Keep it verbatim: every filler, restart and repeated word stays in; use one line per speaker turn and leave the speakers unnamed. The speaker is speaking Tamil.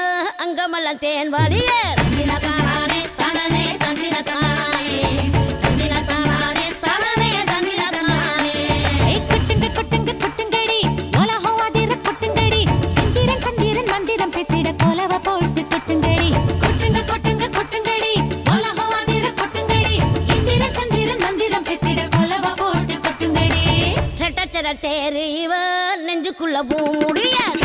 அங்கமெல்லாம் தேன் வாலிய தந்தின தானே தானே தந்தின தானே தந்தின தானே தானே தந்தின தானே
கொட்டுங்க கொட்டுங்க கொட்டுங்கடி உலகம் அதிர கொட்டுங்கடி சந்திரன் சந்திரன் மந்திரம் பேசிட கோலவ போட்டு கொட்டுங்கடி கொட்டுங்க கொட்டுங்க கொட்டுங்கடி உலகம் அதிர கொட்டுங்கடி சந்திரன் சந்திரன் மந்திரம் பேசிட கோலவ போட்டு கொட்டுங்கடி
ரெட்டச்சர தேர் இவ நெஞ்சுக்குள்ள பூ முடிய